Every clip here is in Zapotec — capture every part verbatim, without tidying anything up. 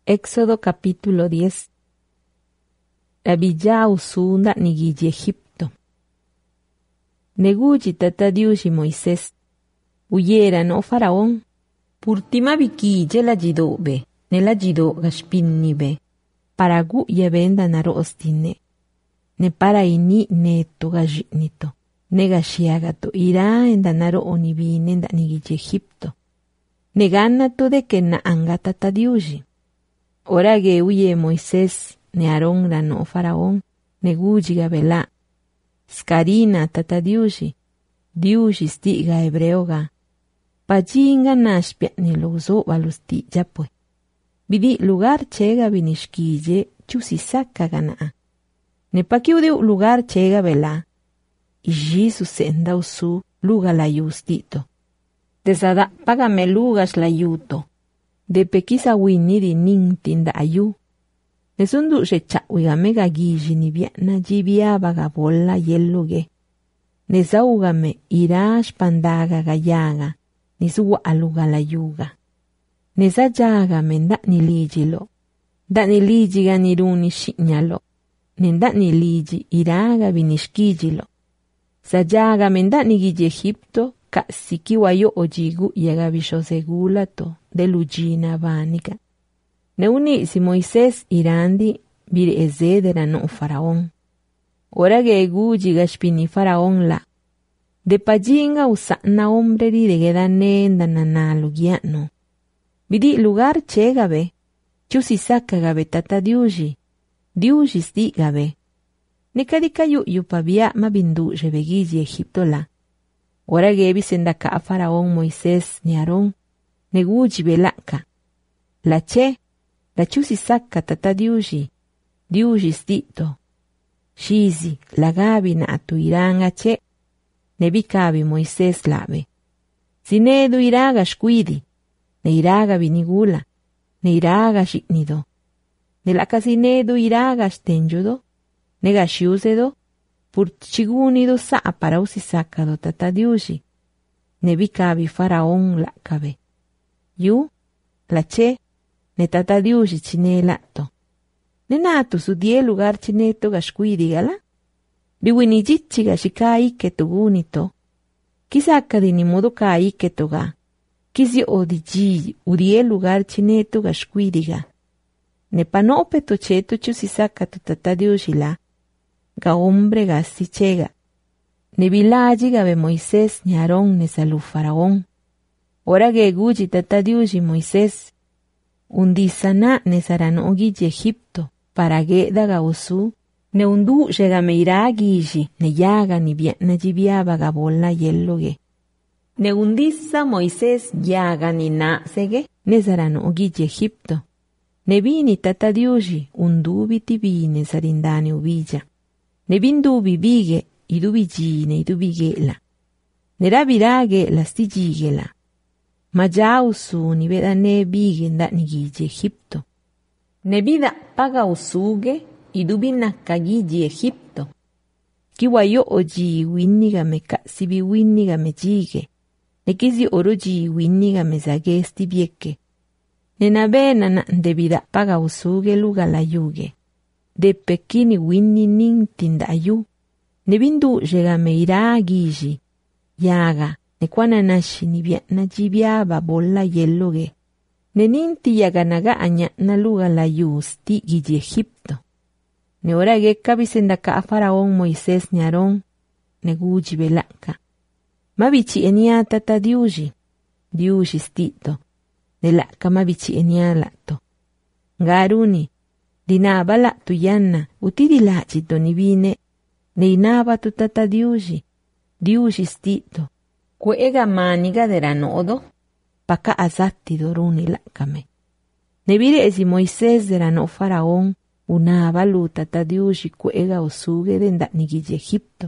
Éxodo capítulo diez. Rabilla usunda nigiji Egipto. Neguji tata diuji Moisés. Uyera no faraón. Purtima bikije la jidobe. Nela jido gaspinnibe. Paragu yevenda naro ostine. Ne para ini neto gajinito. Ne gashiagato ira enda naro onibine enda nigiji Egipto. Ne ganato de que na anga tata diuji. Ora ge uye Moisés, ne Aarón la no faraón, ne guji gabela. Skarina tata diuji, diuji stiga hebreoga. Pajinga nashpia ne lozo balusti japue. Bidi lugar chega binishkije chusisaka ganaa. Ne pakiude lugar chega bela. Iji su senda usu luga la yustito. Desada pagame lugas la yuto. De pekisa wini di nintinda ayu. Nesundu shecha wigame gagiji ni viana jibia vagabola yeluge. Nezaugame irash pandaga gayaga. Nisuwa aluga la yuga. Nezajaga menda ni lijilo. Da ni lijiga niruni shinyalo. Nenda ni liji iraga binishkijilo. Sajaga menda ni giji Egipto. Ka sikiwayo ojigu yaga bisho segulato de lujina vanica. Neuni si Moisés irandi bire ezedera no faraón. Ora ge guji gashpini faraón la. De pajinga usana hombre di de gedanenda nanalo giano. Bidi lugar chega be. Chusi saka gabe tata diuji. Diuji sti gabe. Nekadika yu yupabia mabindu jebegiji Egipto la. Ora gebi sendaka a faraón Moisés ni Aarón, ne guji belaka. La che, la chusi saka tata diuji, diuji stito. Shizi, la gabi na atu iranga che, ne bikabi Moisés labe. Sinedu iraga shkuidi, ne iraga binigula, ne iraga shiknido. Ne la casinedu iraga shtenjudo, ne gashiusedo, Pur chigunido sa para usisakado tata diuji. Ne bikabi faraón la kabe. Yu, la che, ne tata diuji chine lato. Ne natu su die lugar chineto gashkuidi gala. Biwini jichi gashikai ke tugunito. Kisaka di ni modo kai ke toga. Kisi odiji udie lugar chineto gashkuidi ga. Ne panope tocheto chusisaka tu tata diuji la. Ga hombre gasti chega. Ne vilaji gabe Moisés ni Aarón ne salu faraón. Ora ge guji tata diuji Moisés. Undisana ne sarano giji Egipto. Para ge daga usu. Ne undu llega me irá giji. Ne yaga ni viana jibia vagabola yeloge. Ne undisa Moisés yaga ni na sege. Ne sarano giji Egipto. Ne vini tata diuji. Undu biti vine sarindani ubija. Ne bindu bibige, idubigine, idubigela. Ne rabirage la stigigela. Ma jausu ni veda ne bige nda nigiji Egipto. Ne bida paga usuge, idubina kagiji Egipto. Kiwayo oji winniga me sibi winniga me jige. Ne kizi oroji winniga me zage stibieke. Ne nabena na ndebida paga usuge luga la yuge. De pekini winni nintinda ayu. Ne bindu llega me irá giji. Yaga, ne kwana nashi ni viana jibiaba bola yeloge. Ne ninti yaga naga anya na luga la yu sti giji Egipto. Ne ora ge kabisenda ka a faraón Moisés ni Aarón. Ne guji belaka. Mabichi enia tata diuji. Diuji stito. Ne laka mabichi enia lato. Garuni. Dinaba la tu yanna, utidi la chito ni vine, ne inaba tu tata diuji, diuji stito, kuega maniga de ranodo, paka azati doruni la kame. Ne vire esi Moisés de rano faraón, unaba lu tata diuji kuega usuge de nda nigiji Egipto.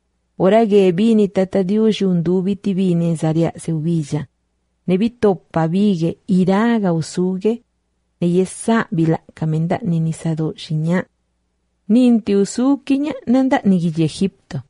Ora ge vini tata diuji undubiti vine zaria se ubilla, ne vitoppa vige iraga usuge, ne yesa bila kamenda ni nisado shinya. Ninti usukinya nanda nigiji Egipto.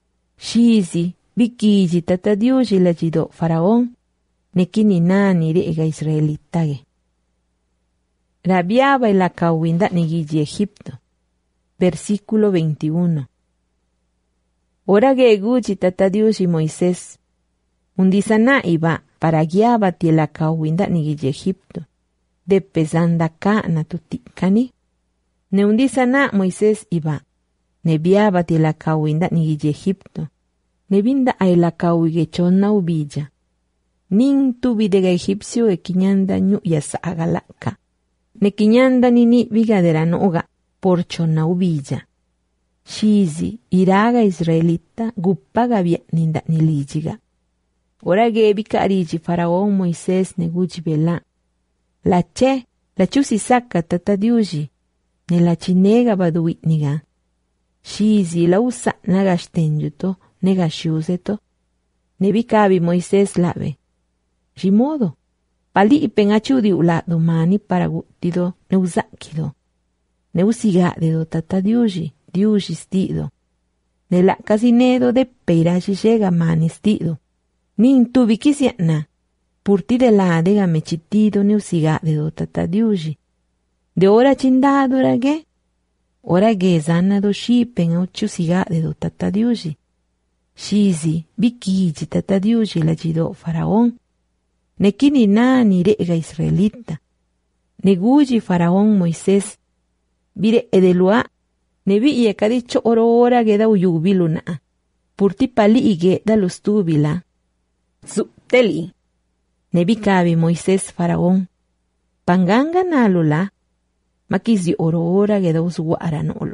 Shizi, bikiji tata diuji la jido faraón. Nekini nani re ega israelitage. rabiaba y la kawinda nigiji Egipto. Versículo veintiuno. Ora geguchi tatadiushi Moisés. Undisana iba para guiaba ti la kawinda nigiji Egipto. De pesanda ka na tutikani. Ne undisana Moisés iba. Ne biaba ti la kawinda nigiji Egipto. Ne binda ay la kawigechona ubilla. Nin tubidega egipcio e kiñanda nyu yasa agalaka. Ne kiñanda nini bigadera noga por chona ubilla. Shizi iraga israelita guppaga ninda nilijiga. Ora gebi kariji faraón Moisés ne guji bela. La che, la chusi saka tatadiuji. Ne la chinega baduitniga. Shizi la usa nagashtenjuto, negashuzeto. Ne bikabi Moisés lave. Rimodo. Pali ipengachudi ula domani para gutido ne usakido. Ne usiga de do tatadiuji, diuji stido. Ne la casinedo de peiraji llega manistido. Nin tu vikisiana. Purti de la dega mechitido ne usiga de do tatadiuji. De ora chindado rage. Ora ge zanna do shipen au chusiga de do tatadiuji. Shizi, bikiji tatadiuji la jido faraón. Ne kini na ni rega israelita. Ne guji faraón Moisés. Bire edelua. Ne vi ye kadicho oro ora ge da uyubilu na. Purti pali ige da los tubila. Subteli. Ne vi kabi Moisés faraón. Panganga na lula. Makizi oro ora ge da usguara no